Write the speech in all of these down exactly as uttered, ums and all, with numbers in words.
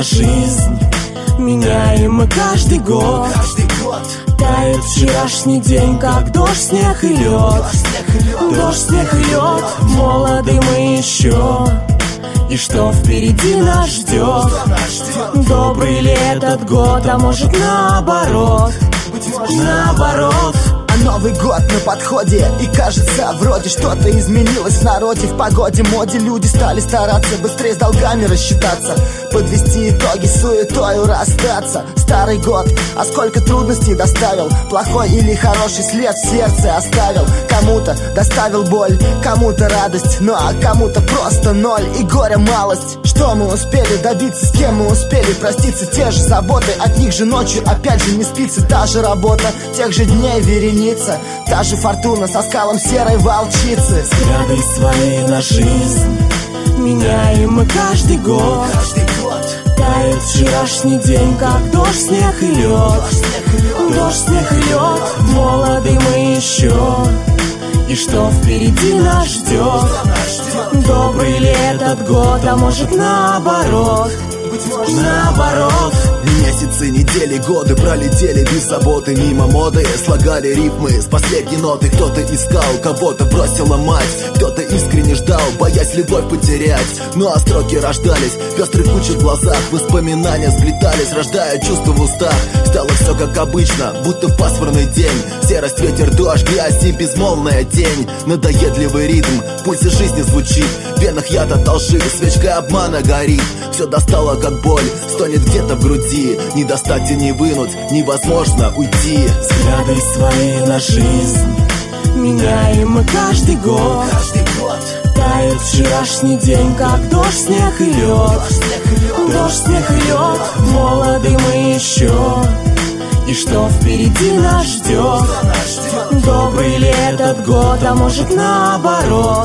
на жизнь меняем мы каждый год. Тает вчерашний день, как дождь, снег и лед. Дождь, снег и лед, молоды мы еще. И что впереди нас ждет? Добрый ли этот год, а может наоборот? Наоборот. Новый год на подходе, и кажется, вроде что-то изменилось в народе, в погоде, моде. Люди стали стараться быстрее с долгами рассчитаться, подвести итоги, суетою расстаться. Старый год, а сколько трудностей доставил, плохой или хороший след в сердце оставил. Кому-то доставил боль, кому-то радость, ну а кому-то просто ноль и горя малость. Что мы успели добиться, с кем мы успели проститься? Те же заботы, от них же ночью опять же не спится. Та же работа, тех же дней вереница, та же фортуна со скалом серой волчицы. Взгляды свои на жизнь меняем мы каждый год. Тает вчерашний день, как дождь, снег и лед. Дождь, снег и лед, молоды мы еще. И что впереди нас ждет? Добрый ли этот год, а может наоборот? Наоборот. Месяцы, недели, годы пролетели без заботы, мимо моды. Слагали рифмы с последней ноты. Кто-то искал, кого-то бросила мать, кто-то искренне ждал, боясь любовь потерять. Ну а строки рождались, пестрый куча в глазах, воспоминания сплетались, рождая чувства в устах. Стало все как обычно, будто в пасмурный день. Серость, ветер, дождь, грязь и безмолвная тень. Надоедливый ритм, в пульсе жизни звучит, в венах яд от лжи, свечка обмана горит. Все достало как боль, стонет где-то в груди. Не достать и не вынуть, невозможно уйти. Взгляды свои на жизнь меняем мы каждый год. Тает вчерашний день, как дождь, снег и лед. Дождь, снег и лед, молоды мы еще. И что впереди нас ждет? Добрый ли этот год, а может наоборот?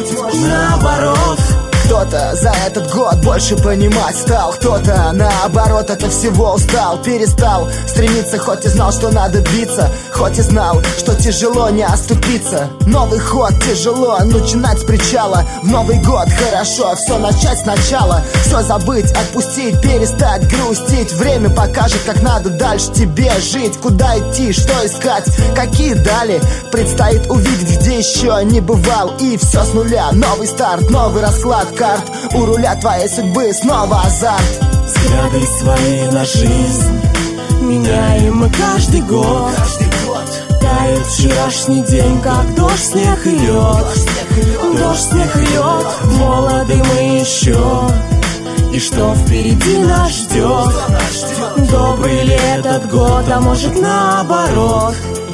Наоборот. Кто-то за этот год больше понимать стал, кто-то наоборот это всего устал, перестал стремиться, хоть и знал, что надо биться, хоть и знал, что тяжело не оступиться. Новый ход тяжело начинать с причала, в Новый год хорошо все начать сначала, все забыть, отпустить, перестать грустить. Время покажет, как надо дальше тебе жить, куда идти, что искать, какие дали. Предстоит увидеть, где еще не бывал, и все с нуля, новый старт, новый расклад карт. У руля твоей судьбы снова азарт. Взгляды свои на жизнь меняем мы каждый год. Тает вчерашний день, как дождь, снег и лед. Дождь, снег и лед, молоды мы еще. И что впереди нас ждет? Добрый ли этот год, а может наоборот?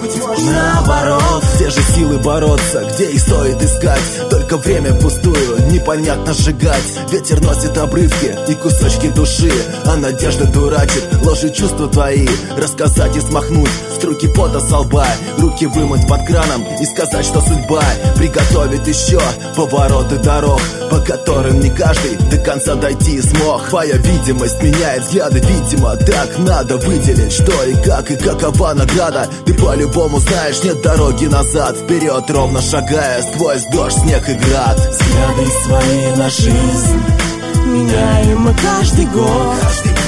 Наоборот. Где же силы бороться, где их стоит искать? Только время впустую, непонятно сжигать. Ветер носит обрывки и кусочки души, а надежда дурачит ложь и чувства твои. Рассказать и смахнуть струйки пота со лба, руки вымыть под краном и сказать, что судьба приготовит еще повороты дорог, по которым не каждый до конца дойти смог. Твоя видимость меняет взгляды, видимо, так надо выделить, что и как, и какова награда. Ты по-любому знаешь, нет дороги назад, вперед ровно шагая сквозь дождь, снег и град. Взгляды свои на жизнь меняем мы каждый год.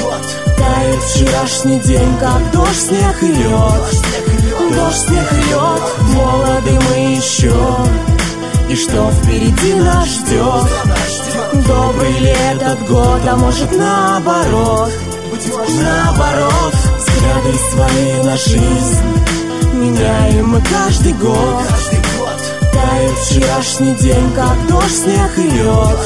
Тает вчерашний день, как дождь, снег и лед. Дождь, снег и лед, молоды мы еще. И что впереди нас ждет? Добрый ли этот год, а может наоборот? Наоборот. Взгляды свои на жизнь меняем мы каждый год. Тает вчерашний день, как дождь, снег и лед.